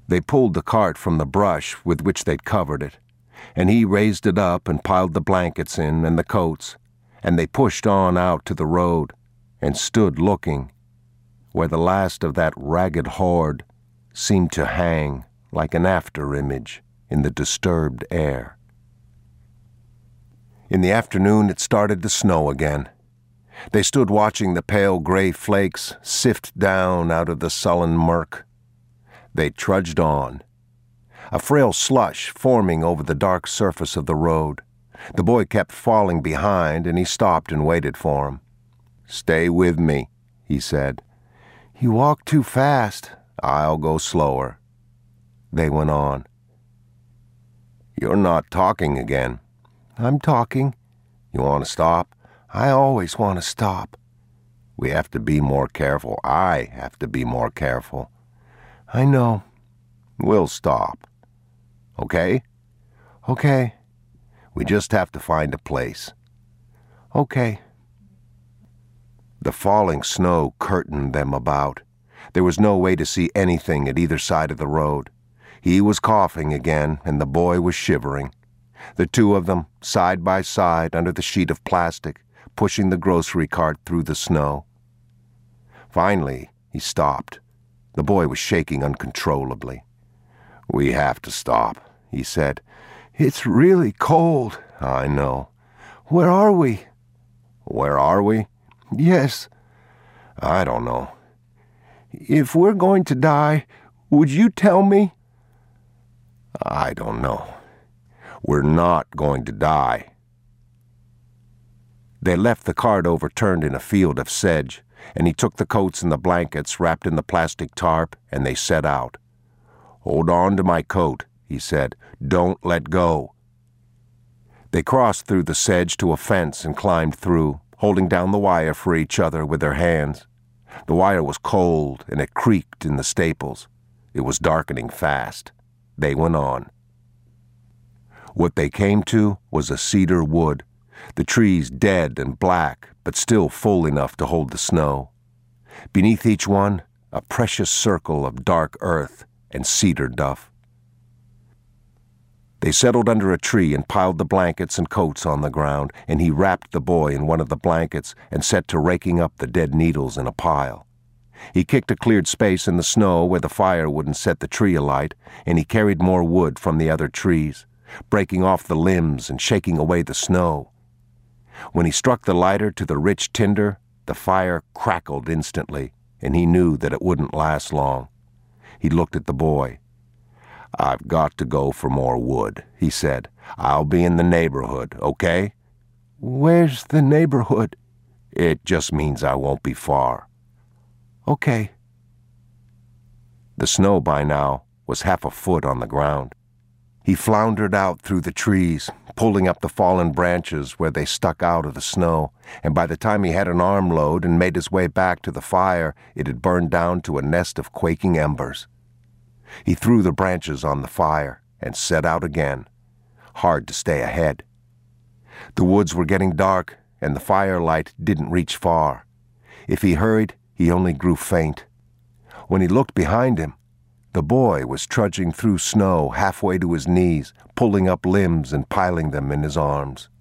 They pulled the cart from the brush with which they'd covered it, and he raised it up and piled the blankets in and the coats, and they pushed on out to the road and stood looking, where the last of that ragged horde seemed to hang like an after-image in the disturbed air. In the afternoon it started to snow again. They stood watching the pale gray flakes sift down out of the sullen murk. They trudged on, a frail slush forming over the dark surface of the road. The boy kept falling behind, and he stopped and waited for him. "Stay with me," he said. "You walk too fast." "I'll go slower." They went on. "You're not talking again." "I'm talking." "You want to stop?" "I always want to stop." "We have to be more careful. I have to be more careful." "I know." "We'll stop." "Okay?" "Okay." "We just have to find a place." "Okay." The falling snow curtained them about. There was no way to see anything at either side of the road. He was coughing again, and the boy was shivering. The two of them, side by side under the sheet of plastic, pushing the grocery cart through the snow. Finally, he stopped. The boy was shaking uncontrollably. "We have to stop," he said. "It's really cold." "I know." "Where are we?" "Where are we?" "Yes." "I don't know." "If we're going to die, would you tell me?" "I don't know. We're not going to die." They left the cart overturned in a field of sedge, and he took the coats and the blankets wrapped in the plastic tarp, and they set out. "Hold on to my coat," he said. "Don't let go." They crossed through the sedge to a fence and climbed through, holding down the wire for each other with their hands. The wire was cold, and it creaked in the staples. It was darkening fast. They went on. What they came to was a cedar wood, the trees dead and black, but still full enough to hold the snow. Beneath each one, a precious circle of dark earth and cedar duff. They settled under a tree and piled the blankets and coats on the ground, and he wrapped the boy in one of the blankets and set to raking up the dead needles in a pile. He kicked a cleared space in the snow where the fire wouldn't set the tree alight, and he carried more wood from the other trees, breaking off the limbs and shaking away the snow. When he struck the lighter to the rich tinder, the fire crackled instantly, and he knew that it wouldn't last long. He looked at the boy. "I've got to go for more wood," he said. "I'll be in the neighborhood, okay?" "Where's the neighborhood?" "It just means I won't be far." "Okay." The snow by now was 1/2 foot on the ground. He floundered out through the trees, pulling up the fallen branches where they stuck out of the snow, and by the time he had an armload and made his way back to the fire, it had burned down to a nest of quaking embers. He threw the branches on the fire and set out again. Hard to stay ahead. The woods were getting dark, and the firelight didn't reach far. If he hurried, he only grew faint. When he looked behind him, the boy was trudging through snow halfway to his knees, pulling up limbs and piling them in his arms.